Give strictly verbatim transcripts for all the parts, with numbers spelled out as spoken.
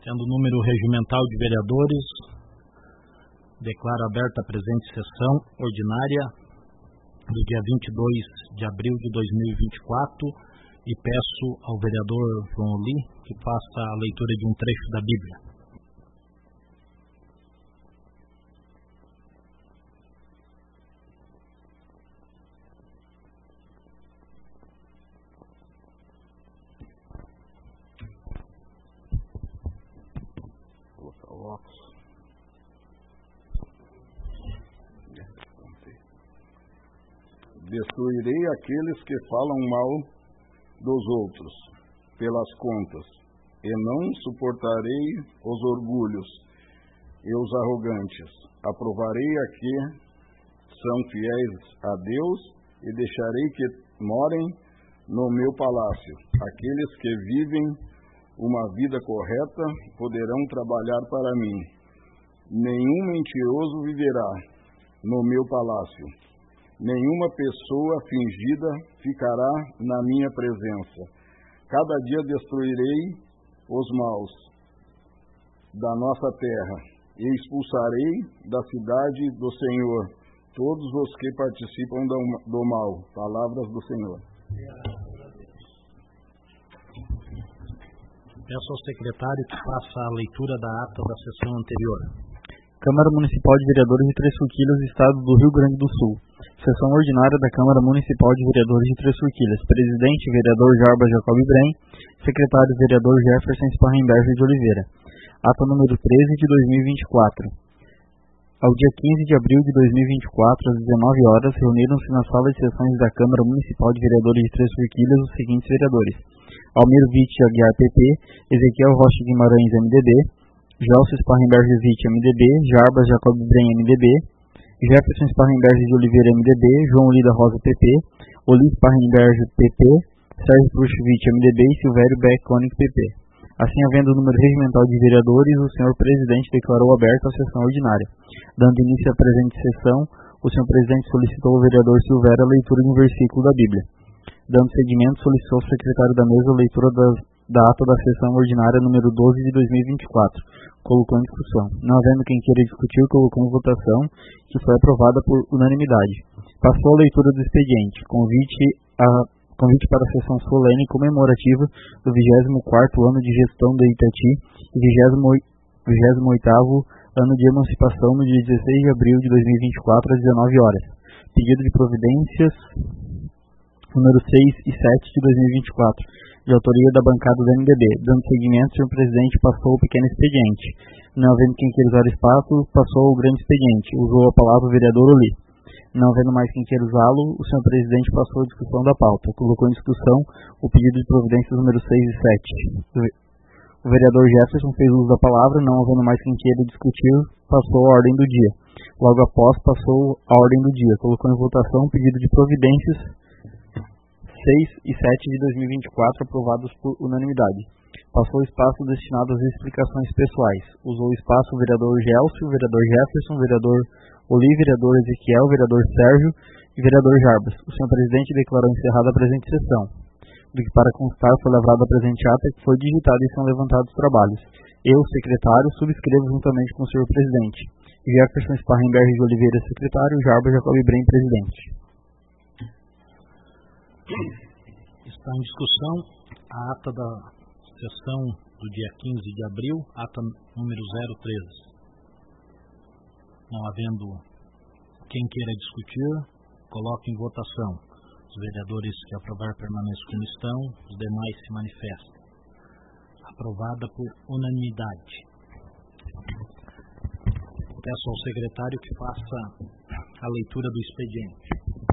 Sendo o número regimental de vereadores, declaro aberta a presente sessão ordinária do dia vinte e dois de abril de dois mil e vinte e quatro e peço ao vereador João Oli que faça a leitura de um trecho da Bíblia. Destruirei aqueles que falam mal dos outros, pelas contas, e não suportarei os orgulhos e os arrogantes. Aprovarei a que são fiéis a Deus e deixarei que morem no meu palácio. Aqueles que vivem uma vida correta poderão trabalhar para mim. Nenhum mentiroso viverá no meu palácio. Nenhuma pessoa fingida ficará na minha presença. Cada dia destruirei os maus da nossa terra e expulsarei da cidade do Senhor todos os que participam do mal. Palavras do Senhor. Peço ao secretário que faça a leitura da ata da sessão anterior. Câmara Municipal de Vereadores de Três Forquilhas, Estado do Rio Grande do Sul. Sessão ordinária da Câmara Municipal de Vereadores de Três Forquilhas. Presidente, vereador Jarbas Jacob Brem. Secretário, vereador Jefferson Sparrenberger de Oliveira. Ata número treze de dois mil e vinte e quatro. Ao dia quinze de abril de dois mil e vinte e quatro, às dezenove horas, reuniram-se na sala de sessões da Câmara Municipal de Vereadores de Três Forquilhas os seguintes vereadores: Almiro Vitti Aguiar, P P, Ezequiel Rocha Guimarães, M D B, Gelson Sparrenberger Vitti, M D B, Jarbas Jacob Brem, M D B, Jefferson Sparrenberger de Oliveira, M D B, João Lida Rosa, P P, Oli Sparrenberger, P P, Sérgio Prushvich, M D B e Silvério Beck Koenig, P P. Assim, havendo o número regimental de vereadores, o senhor presidente declarou aberta a sessão ordinária. Dando início à presente sessão, o senhor presidente solicitou ao vereador Silvério a leitura de um versículo da Bíblia. Dando seguimento, solicitou ao secretário da mesa a leitura das, da ata da sessão ordinária número doze de dois mil e vinte e quatro. Colocou em discussão. Não havendo quem queira discutir, colocou em votação, que foi aprovada por unanimidade. Passou a leitura do expediente. Convite, a, convite para a sessão solene comemorativa do vigésimo quarto ano de gestão da Itati e vigésimo oitavo ano de emancipação no dia dezesseis de abril de dois mil e vinte e quatro, às dezenove horas. Pedido de providências número seis e sete de dois mil e vinte e quatro. De autoria da bancada do M D B. Dando seguimento, o senhor presidente passou o pequeno expediente. Não havendo quem queira usar espaço, passou o grande expediente. Usou a palavra o vereador Oli. Não havendo mais quem queira usá-lo, o senhor presidente passou a discussão da pauta. Colocou em discussão o pedido de providências número seis e sete. O vereador Jefferson fez uso da palavra. Não havendo mais quem queira discutir, passou a ordem do dia. Logo após, passou a ordem do dia. Colocou em votação o pedido de providências seis e sete de dois mil e vinte e quatro, aprovados por unanimidade. Passou o espaço destinado às explicações pessoais. Usou o espaço o vereador Gelson, o vereador Jefferson, o vereador Oli, o vereador Ezequiel, o vereador Sérgio e o vereador Jarbas. O senhor presidente declarou encerrada a presente sessão. Do que para constar foi lavrada a presente ata que foi digitada e são levantados trabalhos. Eu, secretário, subscrevo juntamente com o senhor presidente. Jefferson Sparrenberger de Oliveira, secretário, Jarbas Jacob Brem, presidente. Está em discussão a ata da sessão do dia quinze de abril, ata número zero treze. Não havendo quem queira discutir, coloque em votação. Os vereadores que aprovar permaneçam como estão, os demais se manifestem. Aprovada por unanimidade. Peço ao secretário que faça a leitura do expediente.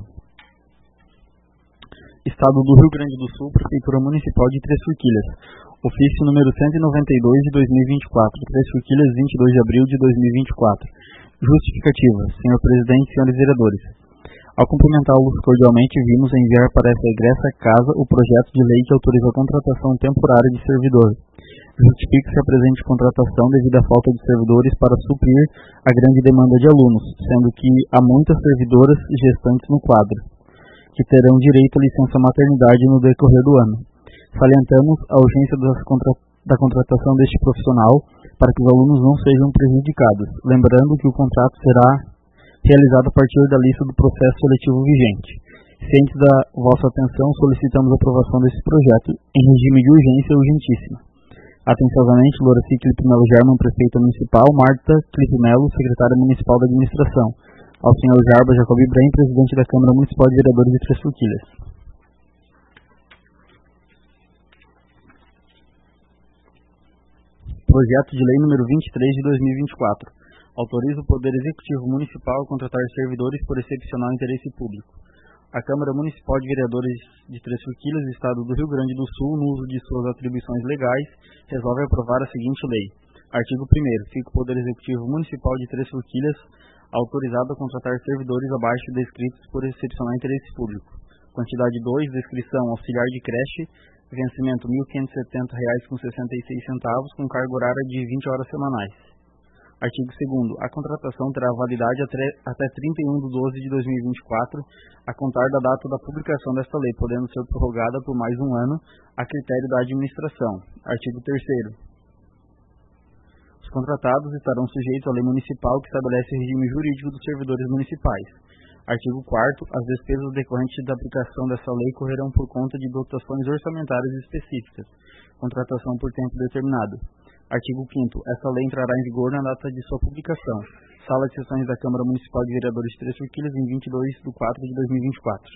Estado do Rio Grande do Sul, Prefeitura Municipal de Três Forquilhas. Ofício número cento e noventa e dois de dois mil e vinte e quatro. Três Forquilhas, vinte e dois de abril de dois mil e vinte e quatro. Justificativa. Senhor Presidente, senhores vereadores. Ao cumprimentá-los cordialmente, vimos enviar para essa egressa casa o projeto de lei que autoriza a contratação temporária de servidor. Justifica-se a presente contratação devido à falta de servidores para suprir a grande demanda de alunos, sendo que há muitas servidoras gestantes no quadro, que terão direito à licença maternidade no decorrer do ano. Salientamos a urgência das contra- da contratação deste profissional para que os alunos não sejam prejudicados, lembrando que o contrato será realizado a partir da lista do processo seletivo vigente. Cientes da vossa atenção, solicitamos a aprovação desse projeto em regime de urgência urgentíssima. Atenciosamente, Loraci Clipe Melo German, Prefeita Municipal, Marta Clipe Melo, Secretária Municipal da Administração. Ao senhor Jarba Jacob Ibrahim, Presidente da Câmara Municipal de Vereadores de Três Forquilhas. Projeto de Lei número vinte e três de dois mil e vinte e quatro. Autoriza o Poder Executivo Municipal a contratar servidores por excepcional interesse público. A Câmara Municipal de Vereadores de Três Forquilhas, Estado do Rio Grande do Sul, no uso de suas atribuições legais, resolve aprovar a seguinte lei. Artigo primeiro. Fica o Poder Executivo Municipal de Três Forquilhas autorizado a contratar servidores abaixo descritos por excepcional interesse público. Quantidade dois. Descrição: auxiliar de creche, vencimento mil quinhentos e setenta reais com sessenta e seis centavos, com carga horária de vinte horas semanais. Artigo segundo. A contratação terá validade até trinta e um de doze de dois mil e vinte e quatro, a contar da data da publicação desta lei, podendo ser prorrogada por mais um ano, a critério da administração. Artigo terceiro. Os contratados estarão sujeitos à lei municipal que estabelece o regime jurídico dos servidores municipais. Artigo quarto. As despesas decorrentes da aplicação dessa lei correrão por conta de dotações orçamentárias específicas. Contratação por tempo determinado. Artigo quinto. Essa lei entrará em vigor na data de sua publicação. Sala de sessões da Câmara Municipal de Vereadores de Três Forquilhas, em vinte e dois de quatro de dois mil e vinte e quatro.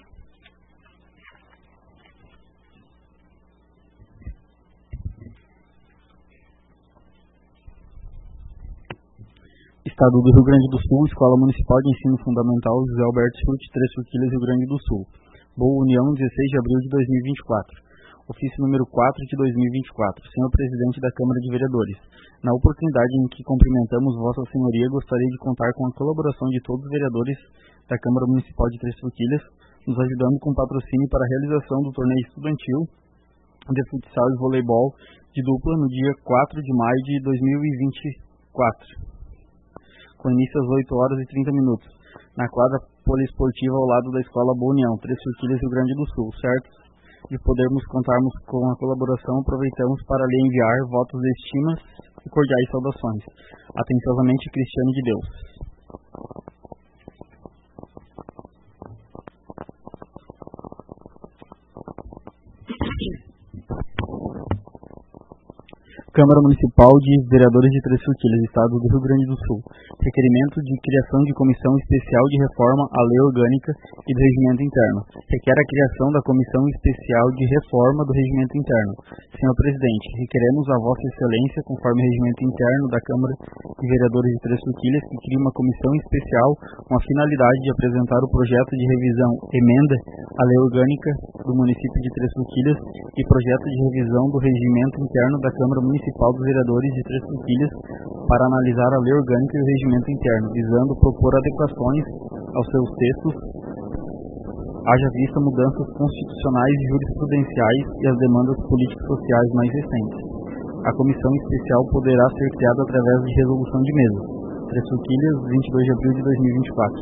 Estado do Rio Grande do Sul, Escola Municipal de Ensino Fundamental José Alberto Schultz, Três Forquilhas, Rio Grande do Sul. Boa União, dezesseis de abril de dois mil e vinte e quatro. Ofício número quatro de dois mil e vinte e quatro. Senhor Presidente da Câmara de Vereadores, na oportunidade em que cumprimentamos Vossa Senhoria, gostaria de contar com a colaboração de todos os vereadores da Câmara Municipal de Três Forquilhas, nos ajudando com patrocínio para a realização do torneio estudantil de futsal e voleibol de dupla no dia quatro de maio de dois mil e vinte e quatro. Com início às oito horas e trinta minutos, na quadra poliesportiva ao lado da Escola Boa União, Três Forquilhas, Rio Grande do Sul. Certo de podermos contarmos com a colaboração, aproveitamos para lhe enviar votos de estima e cordiais saudações. Atenciosamente, Cristiano de Deus. Câmara Municipal de Vereadores de Três Forquilhas, Estado do Rio Grande do Sul. Requerimento de criação de Comissão Especial de Reforma à Lei Orgânica e do Regimento Interno. Requer a criação da Comissão Especial de Reforma do Regimento Interno. Senhor Presidente, requeremos a Vossa Excelência, conforme o Regimento Interno da Câmara de Vereadores de Três Forquilhas, que crie uma comissão especial com a finalidade de apresentar o projeto de revisão, emenda à Lei Orgânica do município de Três Forquilhas e projeto de revisão do Regimento Interno da Câmara Municipal dos Vereadores de Três Forquilhas para analisar a Lei Orgânica e o Regimento Interno, visando propor adequações aos seus textos, haja vista mudanças constitucionais e jurisprudenciais e as demandas políticos sociais mais recentes. A comissão especial poderá ser criada através de resolução de mesa. Três Forquilhas, vinte e dois de abril de dois mil e vinte e quatro.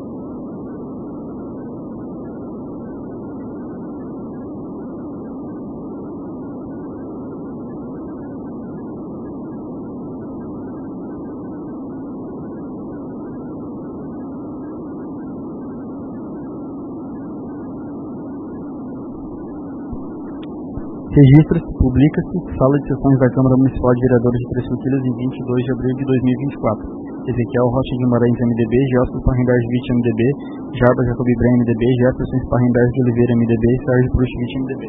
Registra-se, publica-se, Sala de Sessões da Câmara Municipal de Vereadores de Três Forquilhas em vinte e dois de abril de dois mil e vinte e quatro. Ezequiel Rocha Guimarães, M D B, Gelson Sparrenberg-Witt, M D B, Jarba Jacob Ibrahim, M D B, Jefferson Sparrenberg de Oliveira, M D B, Sérgio Prushvich, M D B.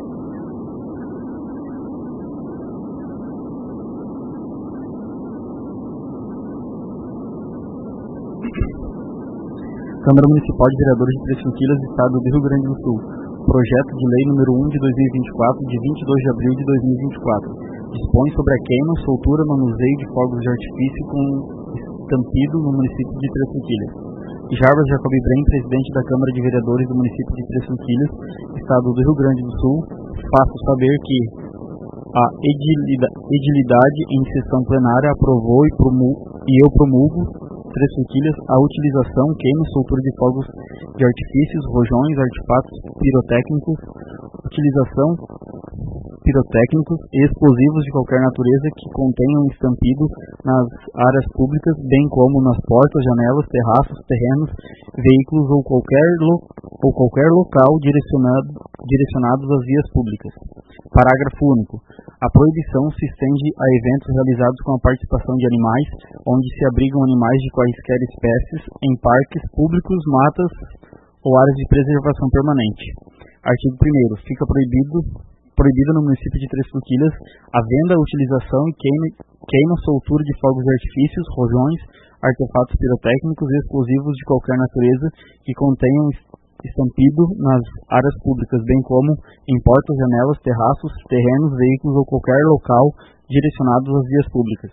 Câmara Municipal de Vereadores de Três Forquilhas, Estado do Rio Grande do Sul. Projeto de Lei número um de dois mil e vinte e quatro, de vinte e dois de abril de dois mil e vinte e quatro. Dispõe sobre a queima, soltura, manuseio de fogos de artifício com estampido no município de Três Forquilhas. Jarba Jacob Ibrahim, Presidente da Câmara de Vereadores do município de Três Forquilhas, Estado do Rio Grande do Sul, faço saber que a edilidade em sessão plenária aprovou e, e eu promulgo Três Forquilhas a utilização, queima e soltura de fogos de artifícios, rojões, artefatos pirotécnicos, utilização, pirotécnicos e explosivos de qualquer natureza que contenham estampido nas áreas públicas, bem como nas portas, janelas, terraços, terrenos, veículos ou qualquer, lo, ou qualquer local direcionado, direcionados às vias públicas. Parágrafo único. A proibição se estende a eventos realizados com a participação de animais, onde se abrigam animais de quaisquer espécies, em parques públicos, matas ou áreas de preservação permanente. Artigo primeiro. Fica proibido, proibida no município de Três Forquilhas a venda, a utilização e queima, queima soltura de fogos de artifícios, rojões, artefatos pirotécnicos e explosivos de qualquer natureza que contenham estampido nas áreas públicas, bem como em portas, janelas, terraços, terrenos, veículos ou qualquer local direcionados às vias públicas.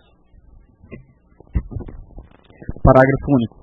Parágrafo único.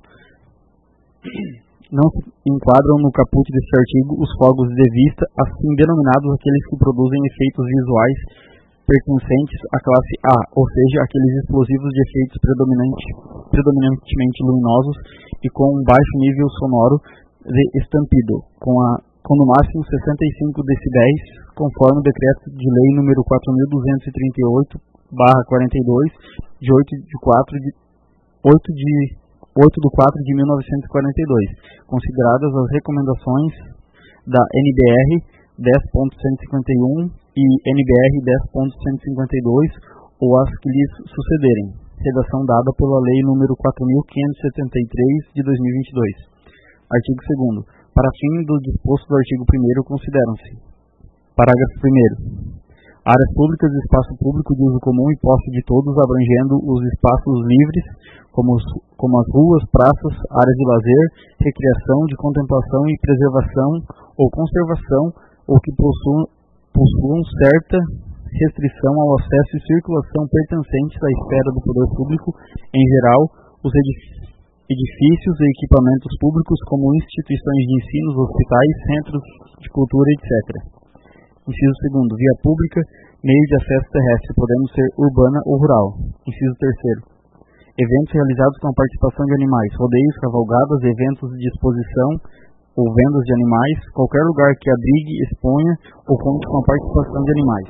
Não se enquadram no caput deste artigo os fogos de vista, assim denominados aqueles que produzem efeitos visuais pertencentes à classe A, ou seja, aqueles explosivos de efeitos predominante, predominantemente luminosos e com um baixo nível sonoro de estampido, com, a, com no máximo sessenta e cinco decibéis, conforme o decreto de lei número quatro mil duzentos e trinta e oito barra quarenta e dois, de oito de quatro de oito de quatro de mil novecentos e quarenta e dois, consideradas as recomendações da N B R dez ponto cento e cinquenta e um e N B R dez ponto cento e cinquenta e dois ou as que lhes sucederem. Redação dada pela Lei número quatro mil quinhentos e setenta e três de dois mil e vinte e dois. Artigo segundo. Para fim do disposto do artigo primeiro consideram-se: parágrafo primeiro. Áreas públicas e espaço público de uso comum e posse de todos, abrangendo os espaços livres, como, os, como as ruas, praças, áreas de lazer, recreação, de contemplação e preservação ou conservação, ou que possuam, possuam certa restrição ao acesso e circulação pertencentes à esfera do poder público, em geral, os edifícios, edifícios e equipamentos públicos, como instituições de ensino, hospitais, centros de cultura, etcétera. Inciso segundo. Via pública, meio de acesso terrestre, podendo ser urbana ou rural. Inciso terceiro. Eventos realizados com a participação de animais, rodeios, cavalgadas, eventos de exposição ou vendas de animais, qualquer lugar que abrigue, exponha ou conte com a participação de animais.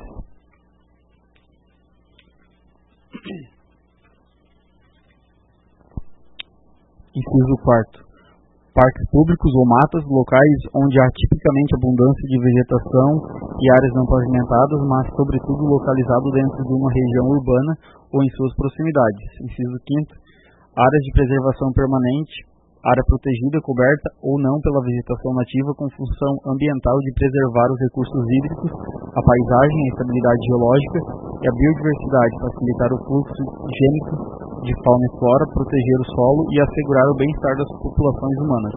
Inciso quarto. Parques públicos ou matas, locais onde há tipicamente abundância de vegetação e áreas não pavimentadas, mas sobretudo localizado dentro de uma região urbana ou em suas proximidades. Inciso quinto. Áreas de preservação permanente, área protegida, coberta ou não pela vegetação nativa com função ambiental de preservar os recursos hídricos, a paisagem, a estabilidade geológica e a biodiversidade, facilitar o fluxo higiênico de fauna e flora, proteger o solo e assegurar o bem-estar das populações humanas.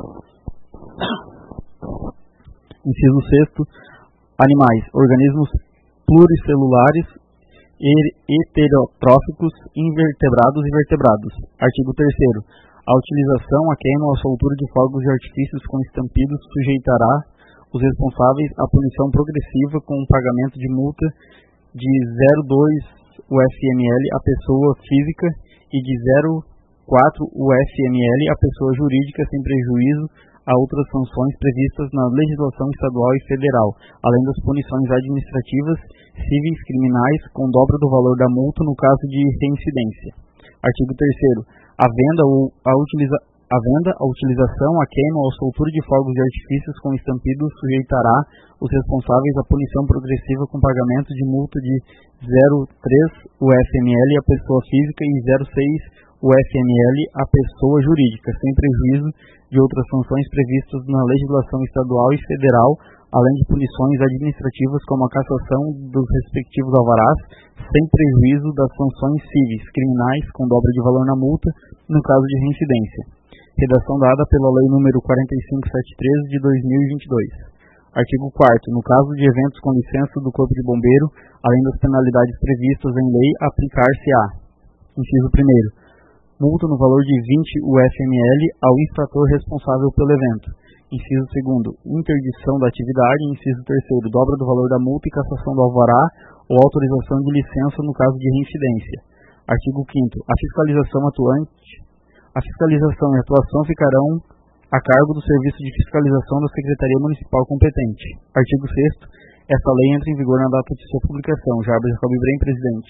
Inciso sexto. Animais, organismos pluricelulares, heterotróficos, invertebrados e vertebrados. Artigo terceiro. A utilização, a queima ou a soltura de fogos de artifícios com estampidos sujeitará os responsáveis à punição progressiva com o pagamento de multa de zero vírgula dois U F M L a pessoa física e de zero vírgula quatro U F M L a pessoa jurídica, sem prejuízo a outras sanções previstas na legislação estadual e federal, além das punições administrativas, cíveis, criminais, com dobra do valor da multa no caso de reincidência. Artigo terceiro. A venda, ou a, utiliza, a venda, a utilização, a queima ou a soltura de fogos de artifícios com estampido sujeitará os responsáveis à punição progressiva com pagamento de multa de zero vírgula três U F M L a pessoa física e zero vírgula seis U F M L a pessoa jurídica, sem prejuízo de outras sanções previstas na legislação estadual e federal, além de punições administrativas como a cassação dos respectivos alvarás, sem prejuízo das sanções cíveis, criminais, com dobra de valor na multa, no caso de reincidência. Redação dada pela Lei número quarenta e cinco mil setecentos e treze de dois mil e vinte e dois. Artigo quarto. No caso de eventos com licença do Corpo de Bombeiro, além das penalidades previstas em lei, aplicar-se-á. Inciso primeiro. Multa no valor de vinte U F M L ao infrator responsável pelo evento. Inciso segundo. Interdição da atividade. Inciso terceiro. Dobra do valor da multa e cassação do alvará ou autorização de licença no caso de reincidência. Artigo quinto. A fiscalização atuante. A fiscalização e atuação ficarão a cargo do Serviço de Fiscalização da Secretaria Municipal competente. Artigo sexto. Esta lei entra em vigor na data de sua publicação. Jarbas Jacob Ibrahim, presidente.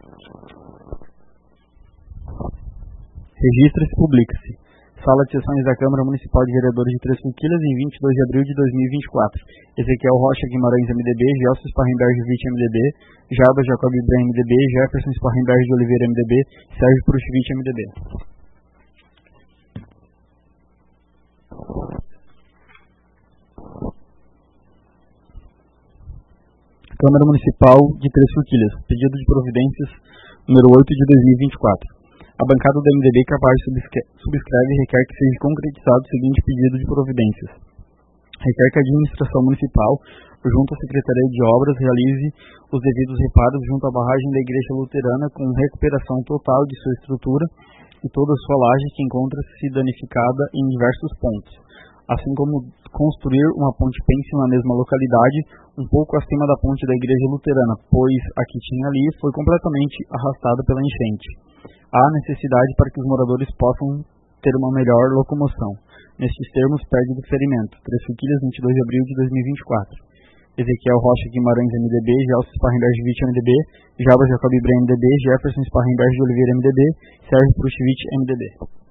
Registra-se e publica-se. Sala de Sessões da Câmara Municipal de Vereadores de Três Forquilhas, em vinte e dois de abril de dois mil e vinte e quatro. Ezequiel Rocha Guimarães, M D B, Gelson Sparrenberg Witt, M D B, Jarbas Jacob Ibrahim, M D B, Jefferson Sparrenberg de Oliveira, M D B, Sérgio Prushvich, M D B. Câmara Municipal de Três Forquilhas. Pedido de providências número oito de dois mil e vinte e quatro. A bancada do M D B capaz subscreve e requer que seja concretizado o seguinte pedido de providências. Requer que a administração municipal, junto à Secretaria de Obras, realize os devidos reparos junto à barragem da Igreja Luterana com recuperação total de sua estrutura e toda a sua laje que encontra-se danificada em diversos pontos, assim como construir uma ponte pêncil na mesma localidade, um pouco acima da ponte da Igreja Luterana, pois a que tinha ali foi completamente arrastada pela enchente. Há necessidade para que os moradores possam ter uma melhor locomoção. Nestes termos, pede deferimento. Três Forquilhas, vinte e dois de abril de dois mil e vinte e quatro. Ezequiel Rocha Guimarães, M D B, Gelson Sparrenberg Witt, M D B, Jarbas Jacob Ibrahim, M D B, Jefferson Sparrenberg de Oliveira, M D B, Sérgio Prushvich, M D B.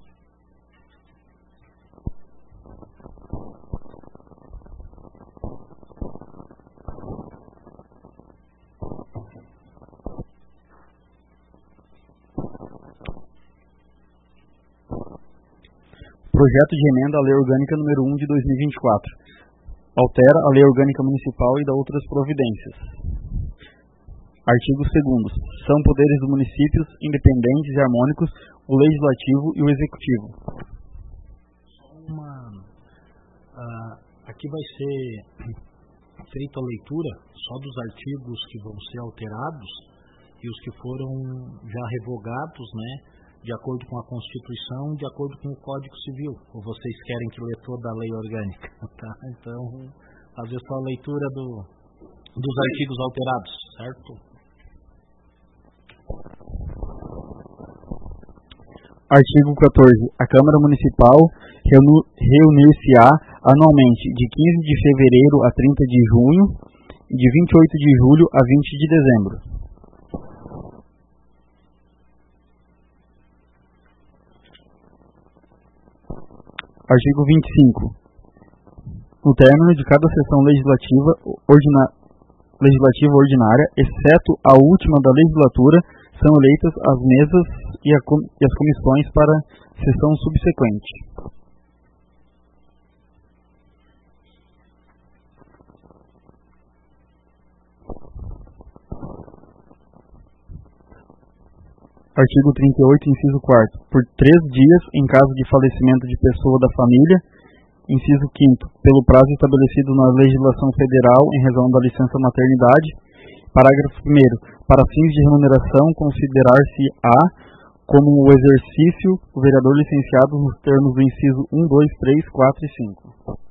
Projeto de emenda à Lei Orgânica número um de dois mil e vinte e quatro. Altera a Lei Orgânica Municipal e dá outras providências. Artigo segundo. São poderes dos municípios, independentes e harmônicos, o Legislativo e o Executivo. Uma, uh, aqui vai ser feita a leitura só dos artigos que vão ser alterados e os que foram já revogados, né? De acordo com a Constituição, de acordo com o Código Civil. Ou vocês querem que lê toda a lei orgânica? Tá? Então, fazer só a leitura do, dos artigos alterados, certo? Artigo quatorze. A Câmara Municipal reunir-se-á anualmente de quinze de fevereiro a trinta de junho e de vinte e oito de julho a vinte de dezembro. Artigo vinte e cinco. No término de cada sessão legislativa, ordina, legislativa ordinária, exceto a última da legislatura, são eleitas as mesas e, a, e as comissões para sessão subsequente. Artigo trinta e oito, inciso quarto. Por três dias, em caso de falecimento de pessoa da família. Inciso quinto. Pelo prazo estabelecido na legislação federal em razão da licença maternidade. Parágrafo primeiro. Para fins de remuneração, considerar-se-á como o exercício o vereador licenciado nos termos do inciso um, dois, três, quatro e cinco.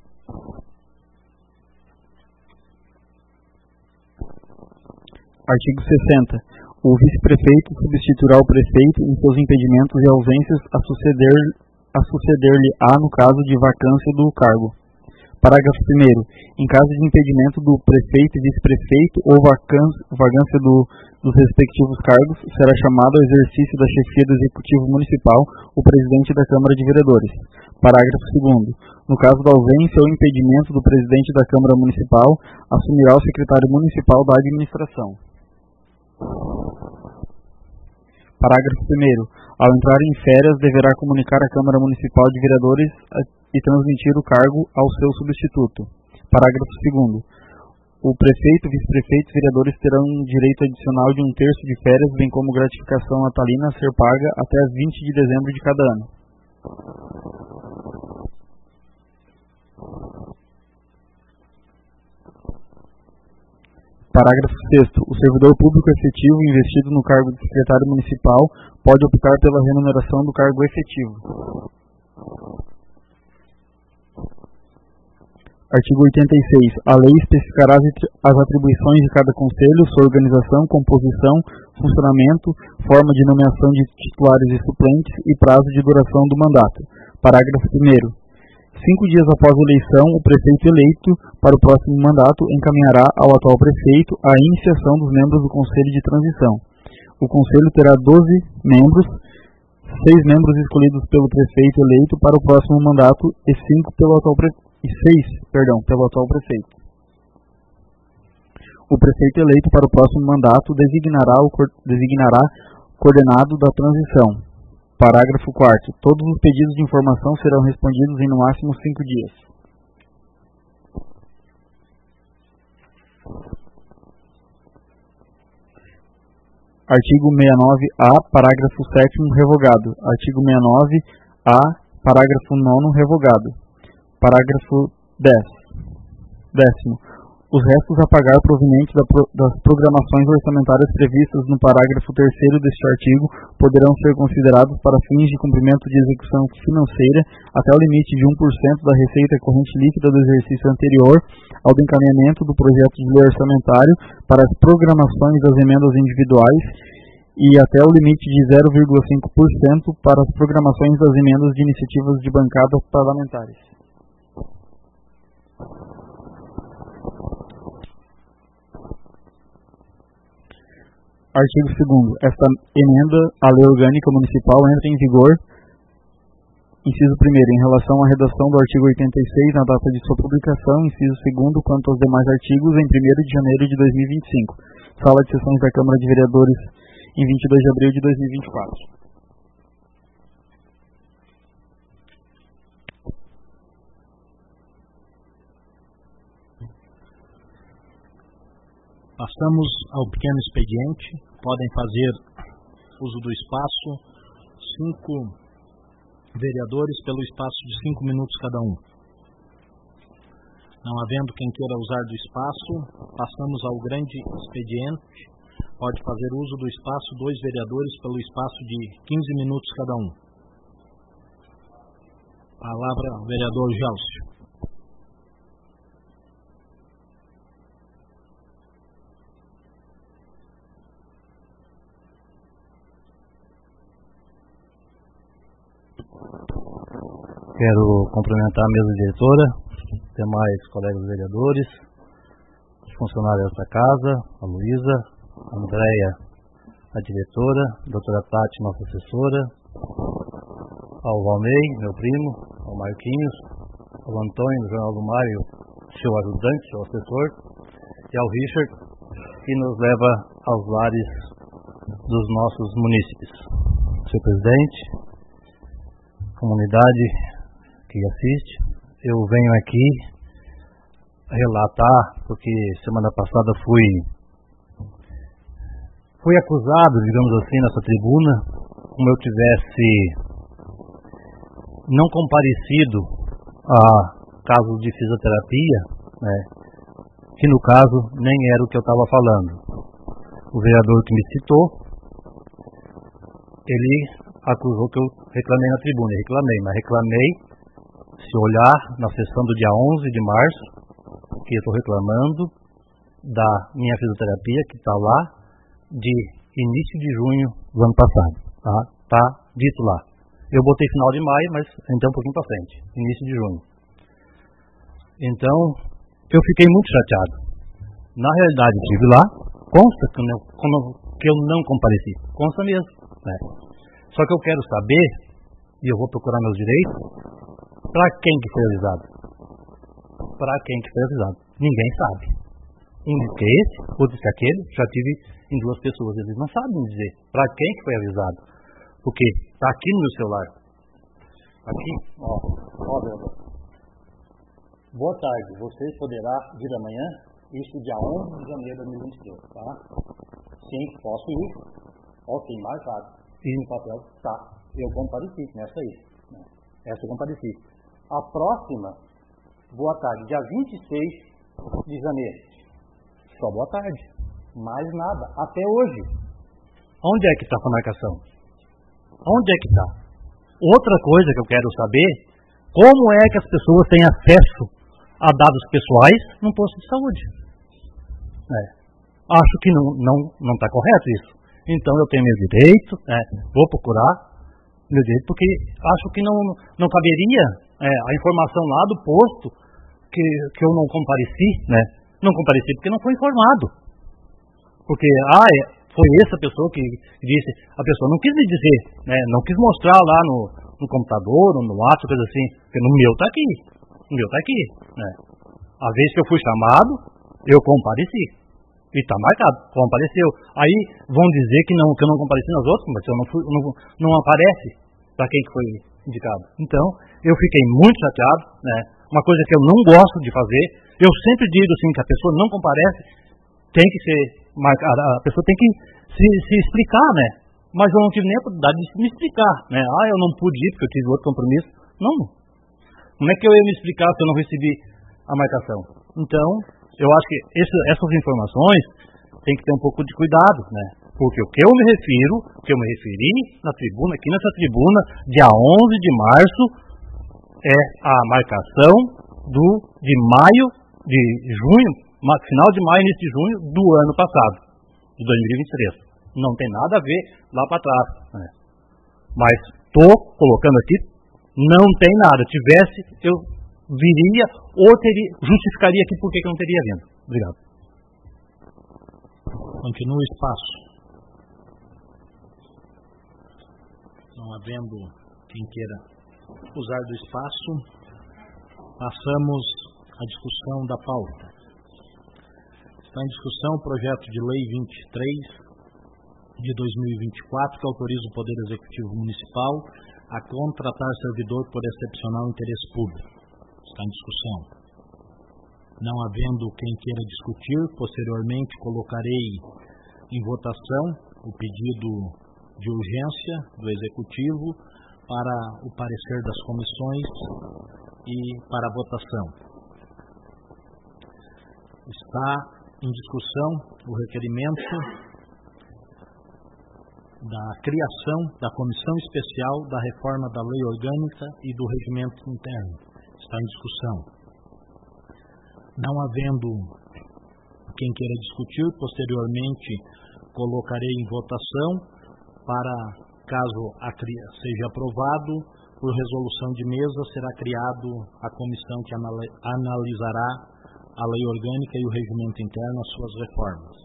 Artigo sessenta. O vice-prefeito substituirá o prefeito em seus impedimentos e ausências a suceder, a suceder-lhe-á no caso de vacância do cargo. Parágrafo primeiro. Em caso de impedimento do prefeito e vice-prefeito ou vacância, vacância do, dos respectivos cargos, será chamado ao exercício da chefia do Executivo Municipal o presidente da Câmara de Vereadores. Parágrafo segundo. No caso da ausência ou impedimento do presidente da Câmara Municipal, assumirá o secretário municipal da administração. Parágrafo primeiro. Ao entrar em férias, deverá comunicar à Câmara Municipal de Vereadores e transmitir o cargo ao seu substituto. Parágrafo segundo. O prefeito, vice-prefeito e vereadores terão um direito adicional de um terço de férias, bem como gratificação natalina a ser paga até vinte de dezembro de cada ano. Parágrafo sexto. O servidor público efetivo investido no cargo de secretário municipal pode optar pela remuneração do cargo efetivo. Artigo oitenta e seis. A lei especificará as atribuições de cada conselho, sua organização, composição, funcionamento, forma de nomeação de titulares e suplentes e prazo de duração do mandato. Parágrafo primeiro. Cinco dias após a eleição, o prefeito eleito para o próximo mandato encaminhará ao atual prefeito a iniciação dos membros do Conselho de Transição. O Conselho terá doze membros, seis membros escolhidos pelo prefeito eleito para o próximo mandato e cinco pelo atual pre... e seis, perdão, pelo atual prefeito. O prefeito eleito para o próximo mandato designará o co... designará coordenado da transição. Parágrafo quarto. Todos os pedidos de informação serão respondidos em no máximo cinco dias. Artigo sessenta e nove A, parágrafo sétimo, revogado. Artigo sessenta e nove A, parágrafo nono, revogado. Parágrafo dez. Décimo. Os restos a pagar provenientes da pro, das programações orçamentárias previstas no parágrafo terceiro deste artigo poderão ser considerados para fins de cumprimento de execução financeira até o limite de um por cento da receita corrente líquida do exercício anterior ao encaminhamento do projeto de lei orçamentário para as programações das emendas individuais e até o limite de zero vírgula cinco por cento para as programações das emendas de iniciativas de bancadas parlamentares. Artigo segundo. Esta emenda à Lei Orgânica Municipal entra em vigor, inciso primeiro, em relação à redação do artigo oitenta e seis na data de sua publicação, inciso segundo, quanto aos demais artigos, em primeiro de janeiro de dois mil e vinte e cinco. Sala de Sessões da Câmara de Vereadores, em vinte e dois de abril de dois mil e vinte e quatro. Passamos ao pequeno expediente. Podem fazer uso do espaço cinco vereadores pelo espaço de cinco minutos cada um. Não havendo quem queira usar do espaço, passamos ao grande expediente. Pode fazer uso do espaço dois vereadores pelo espaço de quinze minutos cada um. Palavra ao vereador Gelcio. Quero cumprimentar a mesa diretora, demais colegas vereadores, os funcionários desta casa, a Luísa, a Andréia, a diretora, a doutora Tati, nossa assessora, ao Valnei, meu primo, ao Marquinhos, ao Antônio, do Jornal do Mário, seu ajudante, seu assessor, e ao Richard, que nos leva aos lares dos nossos munícipes. Senhor presidente, comunidade que assiste, eu venho aqui relatar, porque semana passada fui fui acusado, digamos assim, nessa tribuna, como eu tivesse não comparecido a casos de fisioterapia, né, que no caso nem era o que eu estava falando. O vereador que me citou, ele acusou que eu reclamei na tribuna. Eu reclamei, mas reclamei, se olhar na sessão do dia onze de março, que eu estou reclamando da minha fisioterapia, que está lá, de início de junho do ano passado. Tá, tá dito lá. Eu botei final de maio, mas então um pouquinho para frente, início de junho. Então, eu fiquei muito chateado. Na realidade, eu estive lá, consta que eu, que eu não compareci. Consta mesmo, né? Só que eu quero saber, e eu vou procurar meus direitos, para quem que foi avisado? Para quem que foi avisado? Ninguém sabe. Um diz que é esse, outro diz que é aquele. Já tive em duas pessoas, eles não sabem dizer para quem que foi avisado. Porque está aqui no meu celular. Aqui, ó, ó, vereador. Boa tarde, vocês poderá vir amanhã, isso dia onze de janeiro de dois mil e vinte e três, tá? Sim, posso ir. Ok, marcado. Fiz no papel, tá. Eu compareci nessa aí. Né? Essa eu compareci. A próxima, boa tarde, dia vinte e seis de janeiro. Só boa tarde. Mais nada. Até hoje. Onde é que está essa marcação? Onde é que está? Outra coisa que eu quero saber, como é que as pessoas têm acesso a dados pessoais num posto de saúde? É. Acho que não não não está correto isso. Então eu tenho meu direito, é, vou procurar meu direito, porque acho que não, não caberia é, a informação lá do posto que, que eu não compareci, né? Não compareci porque não foi informado. Porque, ah, é, foi essa pessoa que disse, a pessoa não quis me dizer, né? Não quis mostrar lá no, no computador, ou no WhatsApp, coisa assim, porque no meu tá aqui, no meu tá aqui, né? A vez que eu fui chamado, eu compareci. E está marcado, compareceu. Aí vão dizer que, não, que eu não compareci nas outras, mas eu não, fui, não, não aparece para quem que foi indicado. Então, eu fiquei muito chateado, né? Uma coisa que eu não gosto de fazer. Eu sempre digo assim, que a pessoa não comparece, tem que ser marcada, a pessoa tem que se, se explicar, né? Mas eu não tive nem a oportunidade de me explicar, né? Ah, eu não pude ir porque eu tive outro compromisso. Não. Como é que eu ia me explicar se eu não recebi a marcação? Então, eu acho que esse, essas informações tem que ter um pouco de cuidado, né? Porque o que eu me refiro, o que eu me referi na tribuna, aqui nessa tribuna, dia onze de março, é a marcação do, de maio, de junho, final de maio, início de junho do ano passado, de dois mil e vinte e três. Não tem nada a ver lá para trás, né? Mas estou colocando aqui, não tem nada. Tivesse, eu viria ou teria, justificaria aqui por que eu não teria vindo. Obrigado. Continua o espaço. Não havendo quem queira usar do espaço, passamos à discussão da pauta. Está em discussão o projeto de lei vinte e três de dois mil e vinte e quatro, que autoriza o Poder Executivo Municipal a contratar servidor por excepcional interesse público. Está em discussão. Não havendo quem queira discutir, posteriormente colocarei em votação o pedido de urgência do Executivo para o parecer das comissões e para a votação. Está em discussão o requerimento da criação da Comissão Especial da Reforma da Lei Orgânica e do Regimento Interno. Está em discussão. Não havendo quem queira discutir, posteriormente colocarei em votação para, caso a seja aprovado, por resolução de mesa, será criado a comissão que analisará a Lei Orgânica e o Regimento Interno, as suas reformas.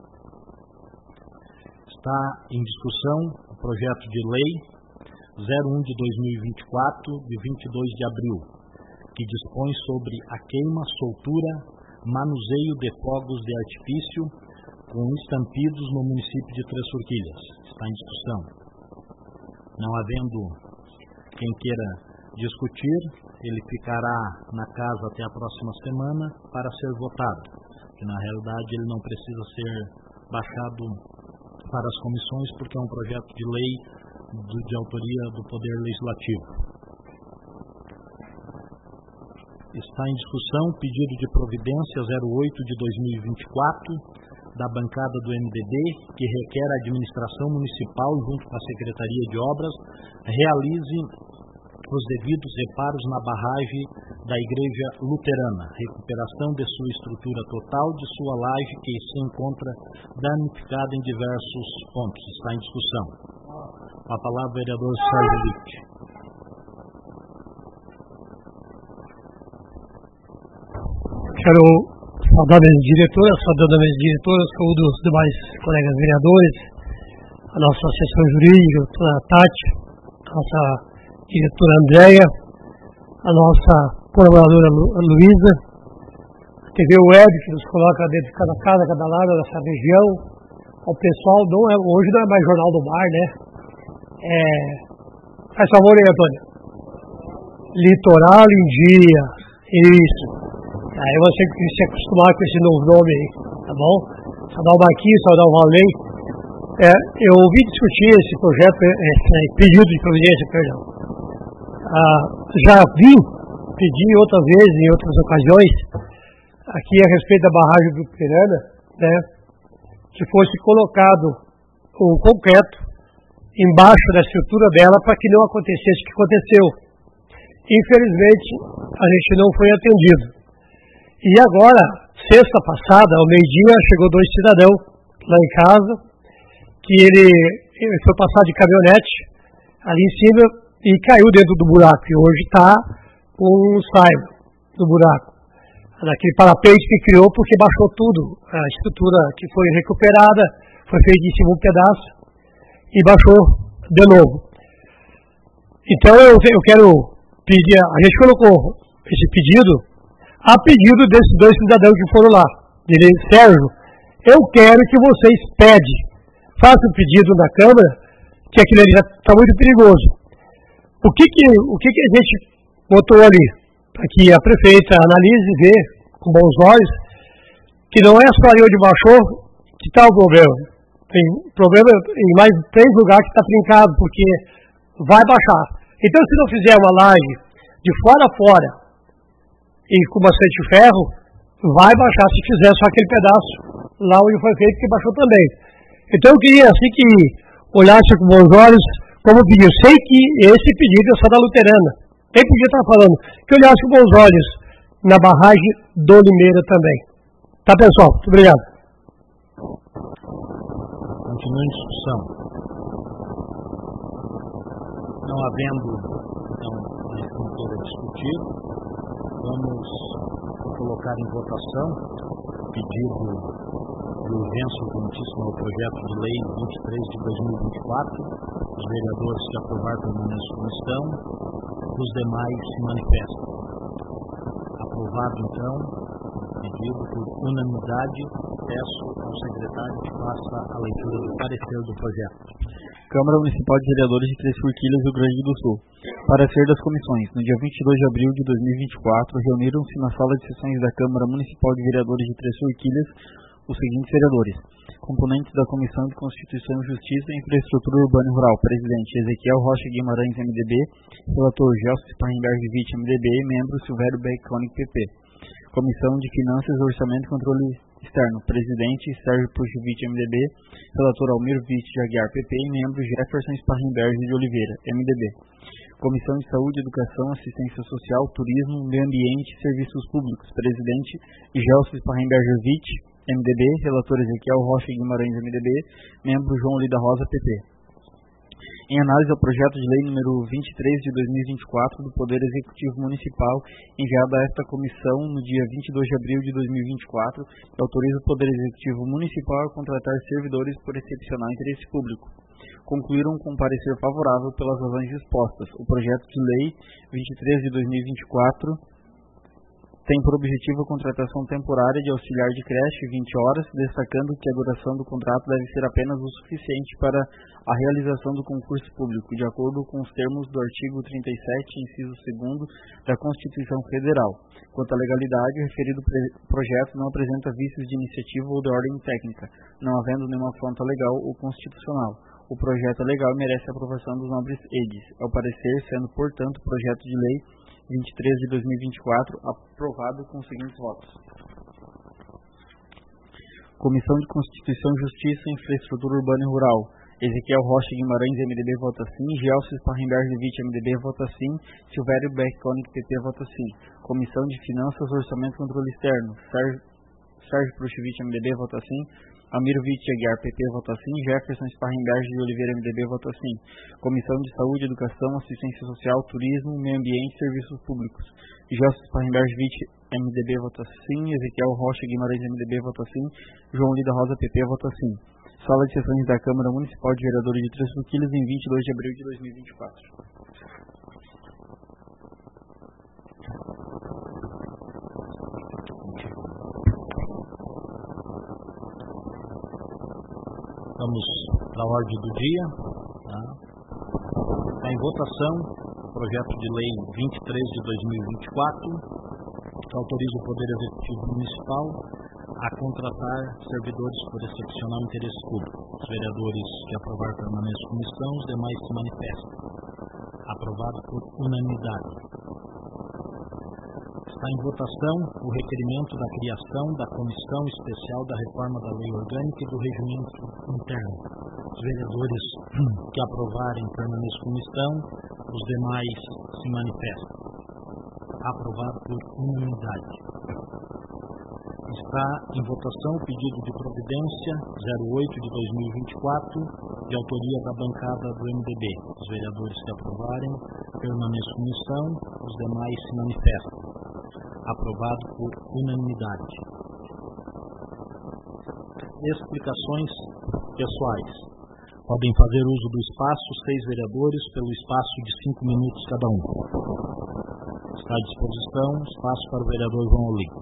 Está em discussão o projeto de lei zero um de dois mil e vinte e quatro, de vinte e dois de abril, que dispõe sobre a queima, soltura, manuseio de fogos de artifício com estampidos no município de Três Forquilhas. Está em discussão. Não havendo quem queira discutir, ele ficará na casa até a próxima semana para ser votado, que na realidade ele não precisa ser baixado para as comissões, porque é um projeto de lei de, de autoria do Poder Legislativo. Está em discussão o pedido de providência zero oito de dois mil e vinte e quatro da bancada do M D B, que requer a administração municipal, junto com a Secretaria de Obras, realize os devidos reparos na barragem da Igreja Luterana, recuperação de sua estrutura total, de sua laje, que se encontra danificada em diversos pontos. Está em discussão. A palavra, vereador Sérgio Licht. Quero saudar as diretoras, saudar as diretoras, como dos demais colegas vereadores, a nossa assessora jurídica, a doutora Tati, a nossa diretora Andréia, a nossa colaboradora Lu, Luísa, a T V Web, que nos coloca dentro de cada casa, cada lado dessa região, ao pessoal, não é, hoje não é mais Jornal do Mar, né? É, faz favor aí, Antônio. Litoral em Dia, isso. Aí você tem que se acostumar com esse novo nome aí, tá bom? Saudar o Marquinhos, saudar o Valei. É, eu ouvi discutir esse projeto, esse pedido de providência, perdão. Ah, já vi pedir outras vezes, em outras ocasiões, aqui a respeito da barragem do Pirana, né, que fosse colocado um concreto embaixo da estrutura dela para que não acontecesse o que aconteceu. Infelizmente, a gente não foi atendido. E agora, sexta passada, ao meio-dia, chegou dois cidadãos lá em casa, que ele, ele foi passar de caminhonete ali em cima e caiu dentro do buraco. E hoje está um saio do buraco, daquele parapeito que criou, porque baixou tudo. A estrutura que foi recuperada foi feita em cima um pedaço e baixou de novo. Então eu, eu quero pedir, a gente colocou esse pedido a pedido desses dois cidadãos que foram lá. Ele, Sérgio, eu quero que vocês pedem, façam um pedido na Câmara, que aquilo ali está muito perigoso. O que que, o que que a gente botou ali? Para que a prefeita analise e vê com bons olhos que não é só ali onde baixou que está o problema. Tem problema em mais três lugares que está trincado, porque vai baixar. Então, se não fizer uma laje de fora a fora e com bastante ferro, vai baixar se fizer só aquele pedaço lá onde foi feito, que baixou também. Então, eu queria assim que olhasse com bons olhos como pediu. Sei que esse pedido é só da Luterana. Nem podia estar falando. Que olhasse com bons olhos na barragem do Limeira também. Tá, pessoal? Muito obrigado. Continua em discussão. Não havendo, então, esse ponto a discutir, vamos colocar em votação o pedido de urgência urgentíssima ao projeto de lei vinte e três de dois mil e vinte e quatro. Os vereadores que aprovaram permanecem como estão, os demais se manifestam. Aprovado, então, o pedido por unanimidade, peço ao secretário que faça a leitura do parecer do projeto. Câmara Municipal de Vereadores de Três Forquilhas, Rio Grande do Sul. Parecer das comissões. No dia vinte e dois de abril de dois mil e vinte e quatro, reuniram-se na sala de sessões da Câmara Municipal de Vereadores de Três Forquilhas os seguintes vereadores: componentes da Comissão de Constituição, Justiça e Infraestrutura Urbana e Rural, presidente Ezequiel Rocha Guimarães, M D B, relator Gelson Sparrenberg Witt, M D B, e membro Silvério Beck-Koenig, P P. Comissão de Finanças, Orçamento e Controle Externo, presidente Sérgio Puxovitch, M D B, relator Almir Witt de Aguiar, P P, e membro Jefferson Sparrenberg de Oliveira, M D B. Comissão de Saúde, Educação, Assistência Social, Turismo, Meio Ambiente e Serviços Públicos, presidente Gelson Sparrenberg Witt, M D B, relator Ezequiel Rocha Guimarães, M D B, membro João Lida Rosa, P P. Em análise ao projeto de lei número vinte e três de dois mil e vinte e quatro do Poder Executivo Municipal, enviado a esta comissão no dia vinte e dois de abril de dois mil e vinte e quatro, que autoriza o Poder Executivo Municipal a contratar servidores por excepcional interesse público. Concluíram com parecer favorável pelas razões expostas. O projeto de lei vinte e três de dois mil e vinte e quatro tem por objetivo a contratação temporária de auxiliar de creche vinte horas, destacando que a duração do contrato deve ser apenas o suficiente para a realização do concurso público, de acordo com os termos do artigo trinta e sete, inciso segundo da Constituição Federal. Quanto à legalidade, o referido projeto não apresenta vícios de iniciativa ou de ordem técnica, não havendo nenhuma afronta legal ou constitucional. O projeto legal merece a aprovação dos nobres edis. Ao parecer, sendo, portanto, o projeto de lei vinte e três de dois mil e vinte e quatro aprovado com os seguintes votos. Comissão de Constituição, Justiça e Infraestrutura Urbana e Rural. Ezequiel Rocha Guimarães, M D B, vota sim. Gelson Sparrenberg Witt, M D B, vota sim. Silvério Beck-Koenig, P P, vota sim. Comissão de Finanças, Orçamento e Controle Externo. Sérgio, Sérgio Puxovitch, M D B, vota sim. Amir Witt de Aguiar, P P, vota sim. Jefferson Sparrenberg de Oliveira, M D B, vota sim. Comissão de Saúde, Educação, Assistência Social, Turismo, Meio Ambiente e Serviços Públicos. Gelson Sparrenberg Witt, M D B, vota sim. Ezequiel Rocha Guimarães, M D B, vota sim. João Lida Rosa, P P, vota sim. Sala de Sessões da Câmara Municipal de Vereadores de Três Forquilhas em vinte e dois de abril de dois mil e vinte e quatro. Vamos para a ordem do dia. Tá? Está em votação o projeto de lei vinte e três de dois mil e vinte e quatro, que autoriza o Poder Executivo Municipal a contratar servidores por excepcional interesse público. Os vereadores que aprovaram permanecem como estão, os demais se manifestam. Aprovado por unanimidade. Está em votação o requerimento da criação da Comissão Especial da Reforma da Lei Orgânica e do Regimento Interno. Os vereadores que aprovarem permanecem como estão, os demais se manifestam. Aprovado por unanimidade. Está colocar em votação o pedido de providência zero oito de dois mil e vinte e quatro, de autoria da bancada do M D B. Os vereadores que aprovarem permaneçam em missão, os demais se manifestam. Aprovado por unanimidade. Explicações pessoais. Podem fazer uso do espaço seis vereadores pelo espaço de cinco minutos cada um. Está à disposição espaço para o vereador João Olim.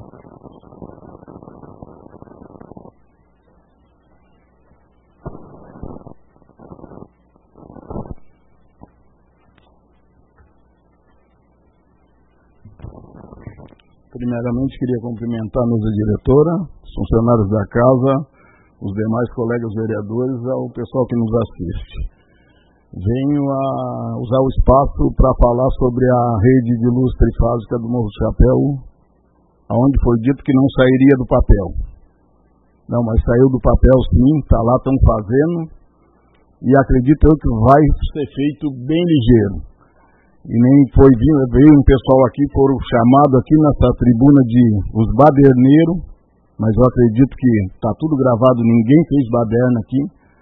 Primeiramente, queria cumprimentar a mesa diretora, os funcionários da casa, os demais colegas vereadores, ao pessoal que nos assiste. Venho a usar o espaço para falar sobre a rede de luz trifásica do Morro do Chapéu, onde foi dito que não sairia do papel. Não, mas saiu do papel sim, está lá, estão fazendo, e acredito eu que vai ser feito bem ligeiro. E nem foi, veio um pessoal aqui, foram chamado aqui nessa tribuna de os baderneiros, mas eu acredito que está tudo gravado, ninguém fez baderna aqui.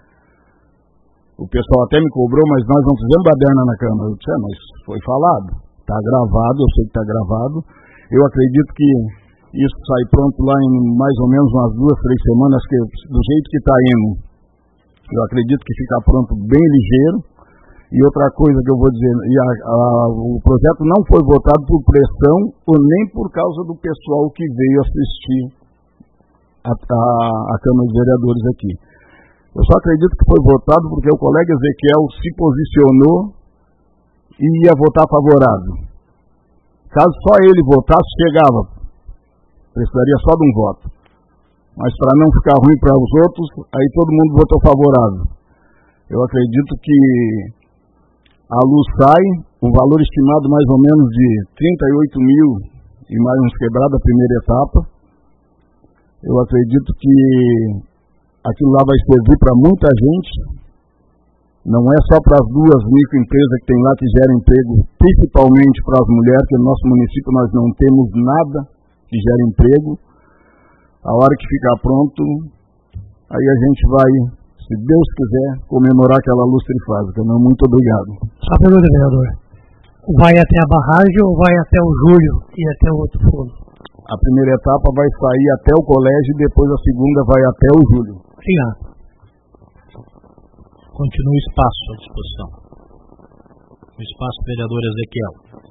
O pessoal até me cobrou, mas nós não fizemos baderna na Câmara. Eu disse, é, mas foi falado, está gravado, eu sei que está gravado. Eu acredito que isso sai pronto lá em mais ou menos umas duas, três semanas, que do jeito que está indo. Eu acredito que fica pronto bem ligeiro. E outra coisa que eu vou dizer, e a, a, o projeto não foi votado por pressão ou nem por causa do pessoal que veio assistir a, a, a Câmara de Vereadores aqui. Eu só acredito que foi votado porque o colega Ezequiel se posicionou e ia votar favorável. Caso só ele votasse, chegava. Precisaria só de um voto. Mas para não ficar ruim para os outros, aí todo mundo votou favorável. Eu acredito que a luz sai, um valor estimado mais ou menos de trinta e oito mil e mais uns quebrados a primeira etapa. Eu acredito que aquilo lá vai servir para muita gente. Não é só para as duas microempresas que tem lá que geram emprego, principalmente para as mulheres, que no nosso município nós não temos nada que gera emprego. A hora que ficar pronto, aí a gente vai, se Deus quiser, comemorar aquela luz trifásica. Não, muito obrigado. Só a pergunta, vereador. Vai até a barragem ou vai até o Júlio e até o outro fundo? A primeira etapa vai sair até o colégio e depois a segunda vai até o Júlio. Obrigado. Continua o espaço à disposição. O espaço, vereador Ezequiel.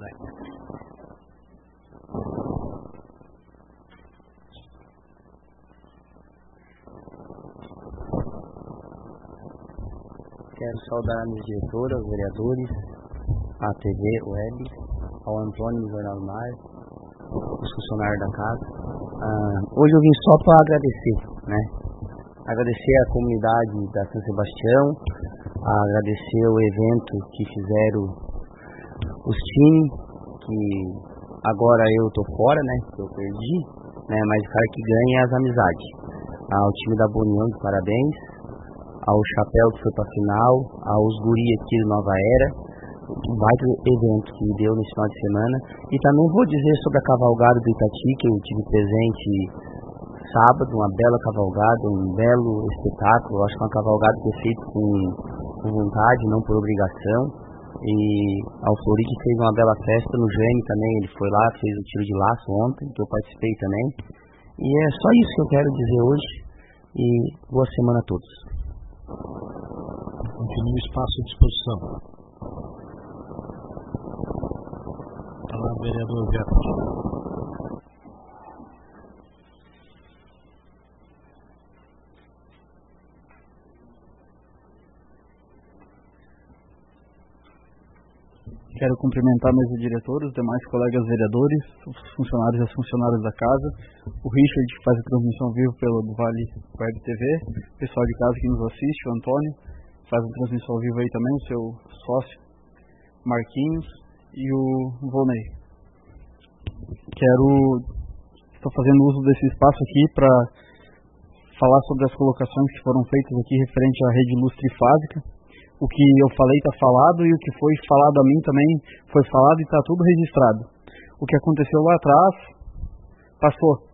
Quero saudar a minha diretora, os vereadores, a T V, web, ao Antônio do Jornal do Mar, os funcionários da casa. Ah, hoje eu vim só para agradecer, né? Agradecer a comunidade da São Sebastião, agradecer o evento que fizeram os times, que agora eu tô fora, né? Que eu perdi, né? Mas o cara que ganha é as amizades. Ah, o time da Bonião, de parabéns. Ao Chapéu, que foi para a final, aos guri aqui do Nova Era, um baita evento que deu nesse final de semana. E também vou dizer sobre a cavalgada do Itati, que eu tive presente sábado, uma bela cavalgada, um belo espetáculo. Eu acho que uma cavalgada que é feita com, com vontade, não por obrigação. E ao Flori, que fez uma bela festa no Gêmeo também, ele foi lá, fez o tiro de laço ontem, que eu participei também. E é só isso que eu quero dizer hoje, e boa semana a todos. Continua o espaço à disposição. Palavra, vereador Jefferson. Quero cumprimentar a mesa diretora, os demais colegas vereadores, os funcionários e as funcionárias da casa, o Richard, que faz a transmissão vivo pelo do Vale Web T V, o pessoal de casa que nos assiste, o Antônio, que faz a transmissão vivo aí também, o seu sócio, Marquinhos, e o Volney. Quero, estou fazendo uso desse espaço aqui para falar sobre as colocações que foram feitas aqui referente à rede luz trifásica. O que eu falei está falado e o que foi falado a mim também foi falado e está tudo registrado. O que aconteceu lá atrás, passou.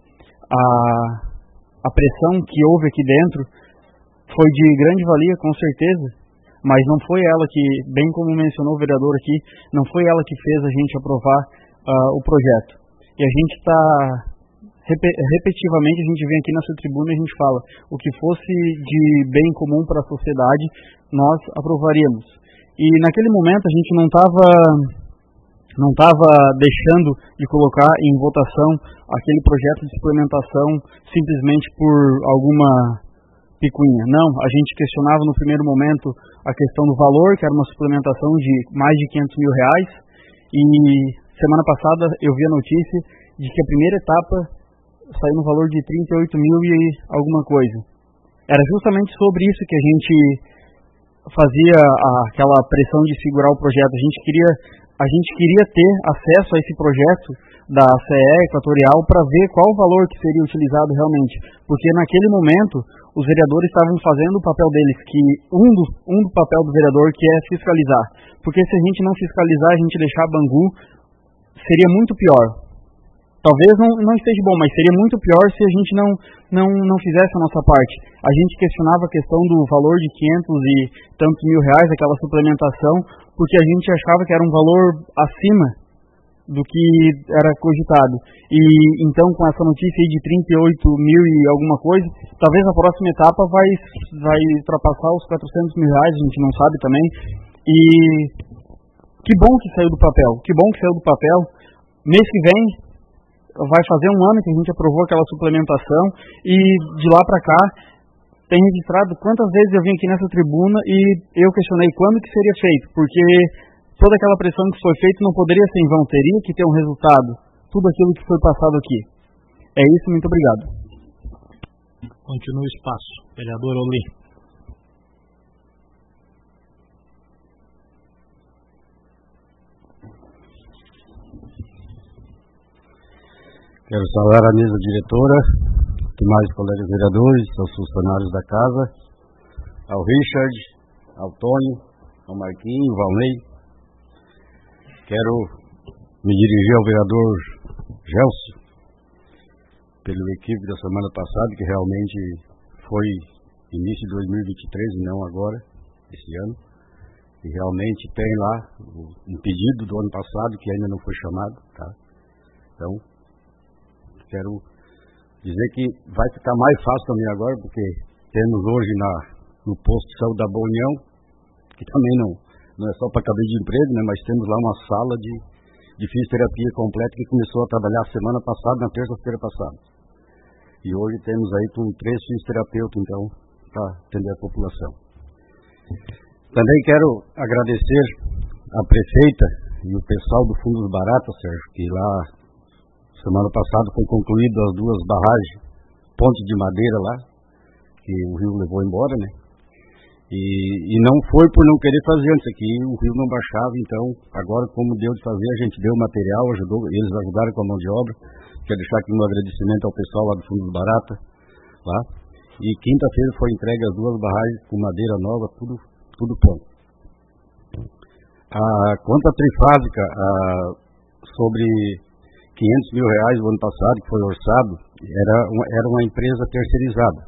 a, a pressão que houve aqui dentro foi de grande valia, com certeza, mas não foi ela que, bem como mencionou o vereador aqui, não foi ela que fez a gente aprovar uh, o projeto. E a gente está, repetitivamente, a gente vem aqui nessa tribuna e a gente fala, o que fosse de bem comum para a sociedade, nós aprovaríamos. E naquele momento a gente não estava não estava deixando de colocar em votação aquele projeto de suplementação simplesmente por alguma picuinha. Não, a gente questionava no primeiro momento a questão do valor, que era uma suplementação de mais de quinhentos mil reais, e semana passada eu vi a notícia de que a primeira etapa saiu no valor de trinta e oito mil e alguma coisa. Era justamente sobre isso que a gente fazia a, aquela pressão de segurar o projeto. A gente queria, a gente queria ter acesso a esse projeto da C E Equatorial para ver qual o valor que seria utilizado realmente, porque naquele momento os vereadores estavam fazendo o papel deles, que um do, um do papel do vereador que é fiscalizar, porque se a gente não fiscalizar, a gente deixar Bangu, seria muito pior. Talvez não, não esteja bom, mas seria muito pior se a gente não, não, não fizesse a nossa parte. A gente questionava a questão do valor de quinhentos e tantos mil reais, aquela suplementação, porque a gente achava que era um valor acima do que era cogitado. E então, com essa notícia aí de trinta e oito mil e alguma coisa, talvez a próxima etapa vai, vai ultrapassar os quatrocentos mil reais, a gente não sabe também. E que bom que saiu do papel, que bom que saiu do papel. Mês que vem vai fazer um ano que a gente aprovou aquela suplementação e de lá para cá tem registrado quantas vezes eu vim aqui nessa tribuna e eu questionei quando que seria feito, porque toda aquela pressão que foi feita não poderia ser em vão, teria que ter um resultado, tudo aquilo que foi passado aqui. É isso, muito obrigado. Continua o espaço. Vereador Oli. Quero saudar a mesa diretora, demais colegas vereadores, aos funcionários da casa, ao Richard, ao Tony, ao Marquinhos, ao Valnei. Quero me dirigir ao vereador Gelson, pelo equívoco da semana passada, que realmente foi início de dois mil e vinte e três e não agora, esse ano. E realmente tem lá um pedido do ano passado que ainda não foi chamado, tá? Então, quero dizer que vai ficar mais fácil também agora, porque temos hoje na, no posto de saúde da Boa União, que também não, não é só para cabide de emprego, né, mas temos lá uma sala de, de fisioterapia completa que começou a trabalhar semana passada, na terça-feira passada. E hoje temos aí com três fisioterapeutas, então, para atender a população. Também quero agradecer a prefeita e o pessoal do Fundo dos Baratas, Sérgio, que lá semana passada foi concluído as duas barragens, ponte de madeira lá, que o rio levou embora, né? E, e não foi por não querer fazer antes aqui, o rio não baixava, então agora como deu de fazer, a gente deu material, ajudou, eles ajudaram com a mão de obra. Quero deixar aqui um agradecimento ao pessoal lá do Fundo dos Barata, lá. E quinta-feira foi entregue as duas barragens com madeira nova, tudo, tudo pronto. Ah, quanto à trifásica, ah, sobre quinhentos mil reais no ano passado, que foi orçado, era uma, era uma empresa terceirizada.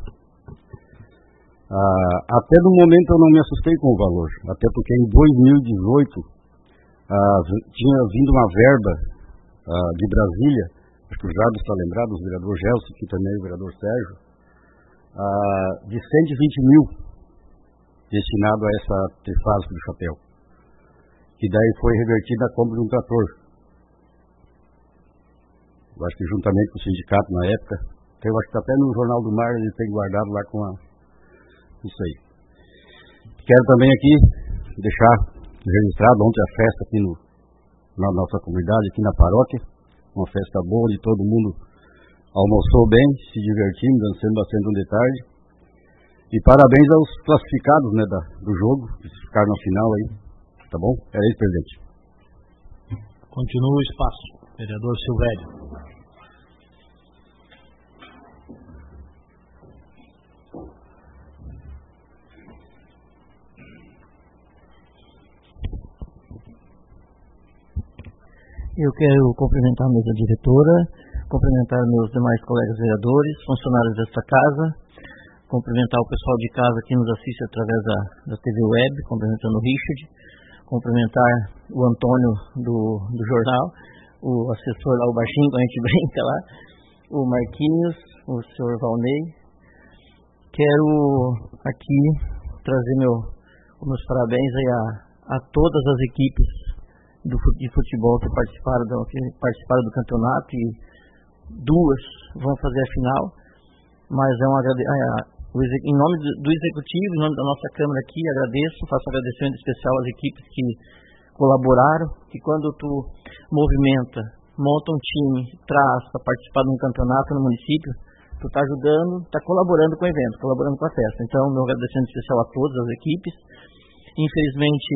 Ah, até no momento eu não me assustei com o valor, até porque em dois mil e dezoito ah, tinha vindo uma verba ah, de Brasília, acho que o Jardim está lembrado, o vereador Gelson, que também é o vereador Sérgio, ah, de cento e vinte mil destinado a essa trifásica do chapéu, que daí foi revertida a compra de um trator. Eu acho que juntamente com o sindicato na época, eu acho que até no Jornal do Mar ele tem guardado lá com a, isso aí. Quero também aqui deixar registrado ontem a festa aqui no, na nossa comunidade, aqui na paróquia, uma festa boa, onde todo mundo almoçou bem, se divertindo, dançando bastante um detalhe. E parabéns aos classificados, né, da, do jogo, que ficaram no final aí, tá bom? É isso, presidente. Continua o espaço, vereador Silvério. Eu quero cumprimentar a mesa diretora, cumprimentar meus demais colegas vereadores, funcionários desta casa, cumprimentar o pessoal de casa que nos assiste através da, da T V Web, cumprimentando o Richard, cumprimentar o Antônio do, do jornal, o assessor lá, o baixinho, que a gente brinca lá, o Marquinhos, o senhor Valnei. Quero aqui trazer meu, meus parabéns aí a, a todas as equipes do, de futebol que participaram, do, que participaram do campeonato, e duas vão fazer a final, mas é um agradecimento. Em nome do Executivo, em nome da nossa Câmara aqui, agradeço, faço um agradecimento especial às equipes que colaboraram, que quando tu movimenta, monta um time, traz para participar de um campeonato no município, tu está ajudando, está colaborando com o evento, colaborando com a festa. Então, meu agradecimento especial a todas as equipes. Infelizmente,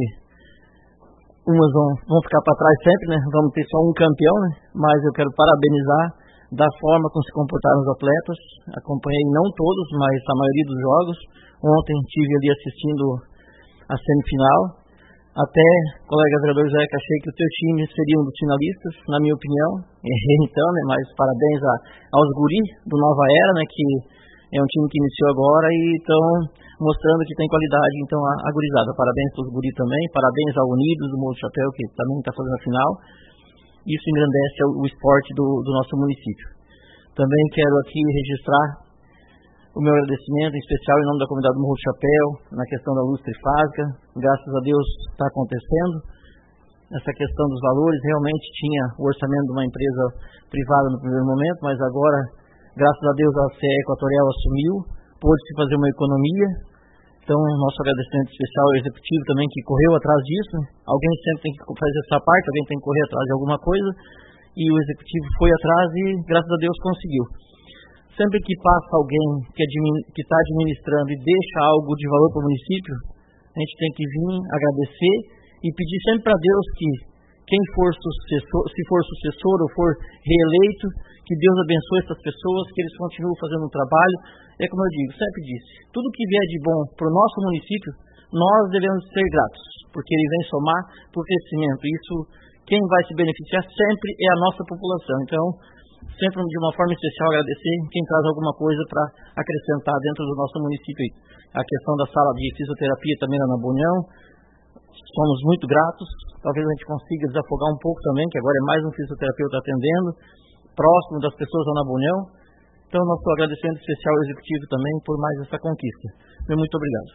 umas vão, vão ficar para trás sempre, né? Vamos ter só um campeão, né? Mas eu quero parabenizar da forma como se comportaram os atletas. Acompanhei não todos, mas a maioria dos jogos. Ontem estive ali assistindo a semifinal. Até, colega vereador Zé, que achei que o teu time seria um dos finalistas, na minha opinião. Errei então, né? Mas parabéns a, aos guris do Nova Era, né? Que é um time que iniciou agora e estão mostrando que tem qualidade. Então, a, a gurizada, parabéns para os guris também. Parabéns ao Unidos do Morro do Chapéu, que também está fazendo a final. Isso engrandece o esporte do, do nosso município. Também quero aqui registrar o meu agradecimento, em especial em nome da comunidade do Morro do Chapéu, na questão da luz trifásica. Graças a Deus está acontecendo. Essa questão dos valores, realmente tinha o orçamento de uma empresa privada no primeiro momento, mas agora, graças a Deus, a C E Equatorial assumiu, pôde-se fazer uma economia. Então, nosso agradecimento especial ao Executivo também, que correu atrás disso. Alguém sempre tem que fazer essa parte, alguém tem que correr atrás de alguma coisa, e o Executivo foi atrás e, graças a Deus, conseguiu. Sempre que passa alguém que está administrando e deixa algo de valor para o município, a gente tem que vir agradecer e pedir sempre para Deus que quem for sucessor, se for sucessor ou for reeleito, que Deus abençoe essas pessoas, que eles continuem fazendo um trabalho. É como eu digo, sempre disse, tudo que vier de bom para o nosso município, nós devemos ser gratos, porque ele vem somar para o crescimento. Isso, quem vai se beneficiar sempre é a nossa população. Então, sempre de uma forma especial agradecer quem traz alguma coisa para acrescentar dentro do nosso município. A questão da sala de fisioterapia também lá na Bunhão, somos muito gratos. Talvez a gente consiga desafogar um pouco também, que agora é mais um fisioterapeuta atendendo, próximo das pessoas lá na Bunhão. Então, nosso agradecimento especial ao Executivo também por mais essa conquista. Muito obrigado.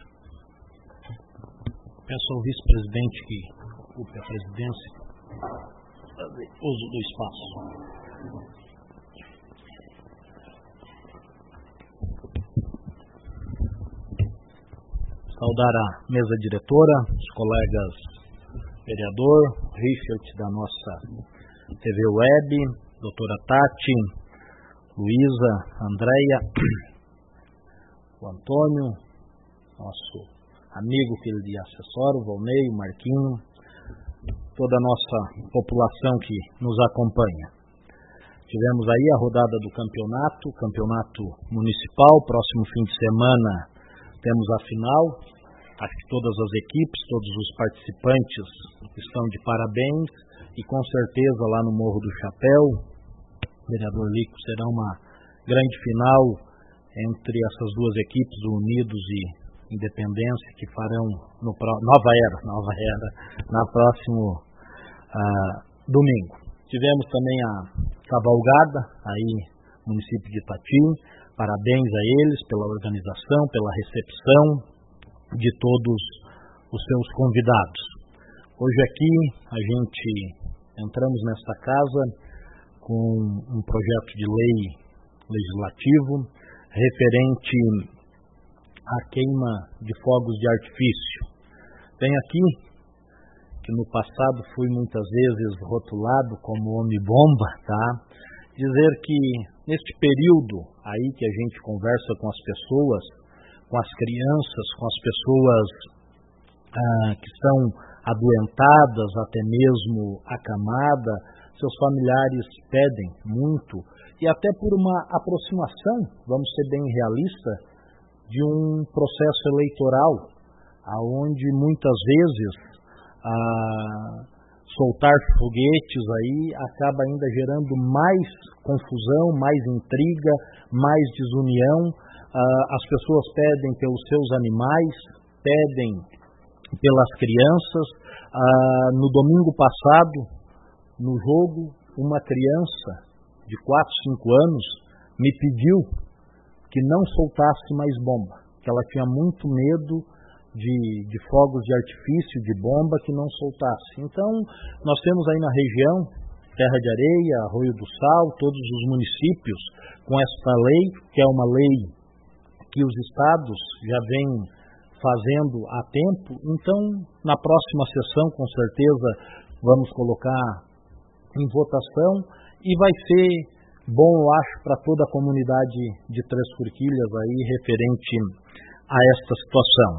Peço ao vice-presidente que ocupe a presidência, uso do espaço. Saudar a mesa diretora, os colegas vereador, Richard da nossa T V Web, doutora Tati, Luísa, Andréia, o Antônio, nosso amigo, filho de assessor, o Valnei, o Marquinho, toda a nossa população que nos acompanha. Tivemos aí a rodada do campeonato, campeonato municipal, próximo fim de semana temos a final. Acho que todas as equipes, todos os participantes estão de parabéns e com certeza lá no Morro do Chapéu, vereador Lico, será uma grande final entre essas duas equipes, o Unidos e Independência, que farão no Nova Era, Nova Era, na próximo uh, domingo. Tivemos também a cavalgada aí no município de Itati. Parabéns a eles pela organização, pela recepção de todos os seus convidados. Hoje aqui a gente entramos nesta casa com um projeto de lei legislativo referente à queima de fogos de artifício. Tem aqui que no passado fui muitas vezes rotulado como homem-bomba, tá? Dizer que neste período aí que a gente conversa com as pessoas, com as crianças, com as pessoas ah, que são adoentadas, até mesmo acamadas, seus familiares pedem muito, e até por uma aproximação, vamos ser bem realistas, de um processo eleitoral, aonde muitas vezes ah, soltar foguetes aí acaba ainda gerando mais confusão, mais intriga, mais desunião. Uh, as pessoas pedem pelos seus animais, pedem pelas crianças. Uh, no domingo passado, no jogo, uma criança de quatro, cinco anos me pediu que não soltasse mais bomba, que ela tinha muito medo de, de fogos de artifício, de bomba, que não soltasse. Então, nós temos aí na região, Terra de Areia, Arroio do Sal, todos os municípios com esta lei, que é uma lei que os estados já vêm fazendo há tempo. Então, na próxima sessão, com certeza, vamos colocar em votação e vai ser bom, eu acho, para toda a comunidade de Três Forquilhas aí, referente a esta situação.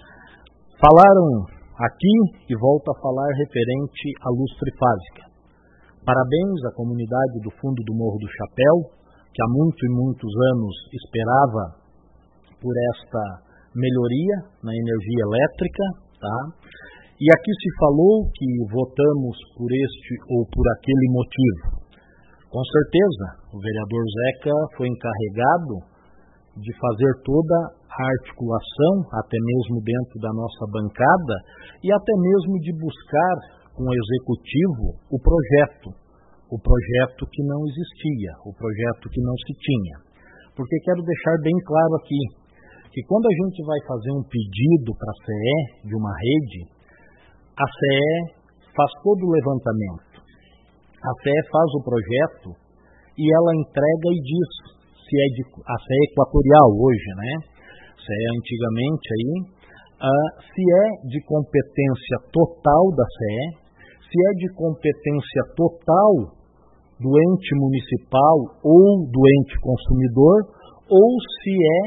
Falaram aqui e volto a falar referente à luz trifásica. Parabéns à comunidade do fundo do Morro do Chapéu, que há muitos e muitos anos esperava por esta melhoria na energia elétrica, tá? E aqui se falou que votamos por este ou por aquele motivo. Com certeza, o vereador Zeca foi encarregado de fazer toda a articulação, até mesmo dentro da nossa bancada, e até mesmo de buscar com o executivo o projeto, o projeto que não existia, o projeto que não se tinha. Porque quero deixar bem claro aqui, que quando a gente vai fazer um pedido para a C E de uma rede, a C E faz todo o levantamento. A C E faz o projeto e ela entrega e diz se é de, a C E Equatorial hoje, né? C E antigamente aí, uh, se é de competência total da C E, se é de competência total do ente municipal ou do ente consumidor, ou se é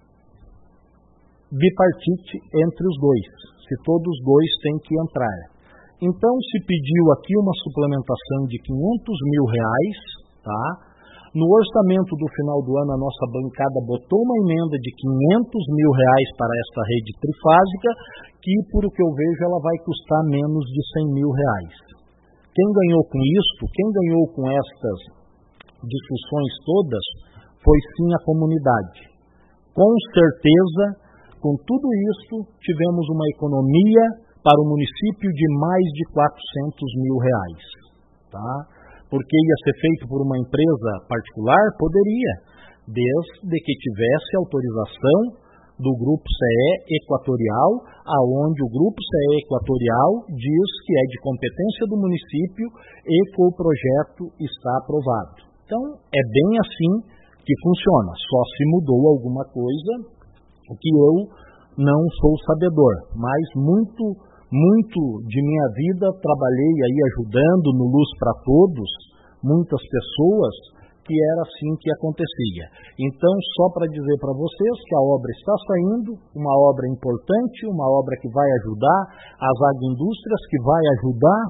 bipartite entre os dois, se todos os dois têm que entrar. Então se pediu aqui uma suplementação de quinhentos mil reais, tá? No orçamento do final do ano, a nossa bancada botou uma emenda de quinhentos mil reais para esta rede trifásica, que, por o que eu vejo, ela vai custar menos de cem mil reais. Quem ganhou com isto, quem ganhou com estas discussões todas, foi sim a comunidade. Com certeza, com tudo isso, tivemos uma economia para o município de mais de quatrocentos mil reais, tá? Porque ia ser feito por uma empresa particular? Poderia, desde que tivesse autorização do Grupo C E Equatorial, aonde o Grupo C E Equatorial diz que é de competência do município e que o projeto está aprovado. Então, é bem assim que funciona, só se mudou alguma coisa que eu não sou sabedor, mas muito... Muito de minha vida trabalhei aí ajudando no Luz para Todos, muitas pessoas, que era assim que acontecia. Então, só para dizer para vocês que a obra está saindo, uma obra importante, uma obra que vai ajudar as agroindústrias, que vai ajudar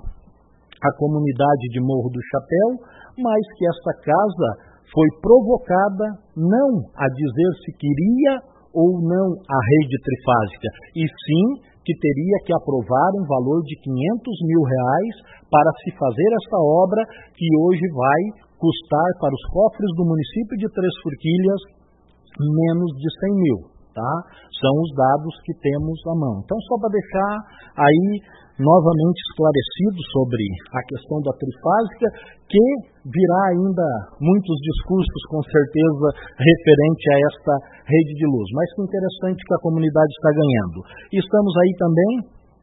a comunidade de Morro do Chapéu, mas que esta casa foi provocada não a dizer se queria ou não a rede trifásica, e sim que teria que aprovar um valor de quinhentos mil reais para se fazer esta obra, que hoje vai custar para os cofres do município de Três Forquilhas menos de cem mil, tá? São os dados que temos à mão. Então, só para deixar aí novamente esclarecido sobre a questão da trifásica, que virá ainda muitos discursos, com certeza, referente a esta rede de luz. Mas que interessante que a comunidade está ganhando. E estamos aí também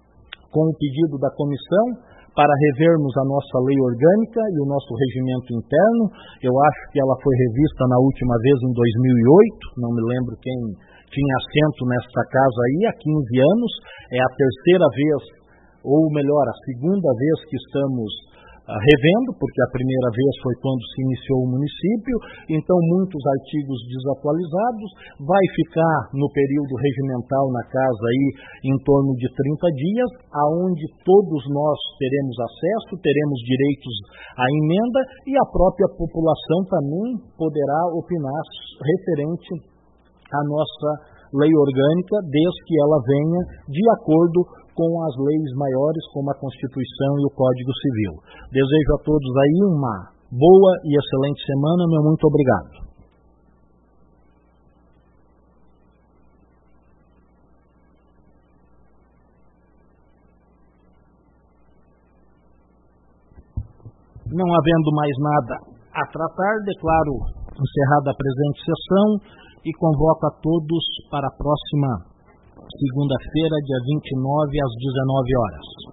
com o pedido da comissão para revermos a nossa lei orgânica e o nosso regimento interno. Eu acho que ela foi revista na última vez em dois mil e oito, não me lembro quem tinha assento nesta casa aí, há quinze anos. É a terceira vez, ou melhor, a segunda vez que estamos uh, revendo, porque a primeira vez foi quando se iniciou o município, então muitos artigos desatualizados, vai ficar no período regimental na casa aí em torno de trinta dias, aonde todos nós teremos acesso, teremos direitos à emenda e a própria população também poderá opinar referente à nossa lei orgânica, desde que ela venha de acordo com as leis maiores, como a Constituição e o Código Civil. Desejo a todos aí uma boa e excelente semana. Meu muito obrigado. Não havendo mais nada a tratar, declaro encerrada a presente sessão e convoco a todos para a próxima segunda-feira, dia vinte e nove, às dezenove horas.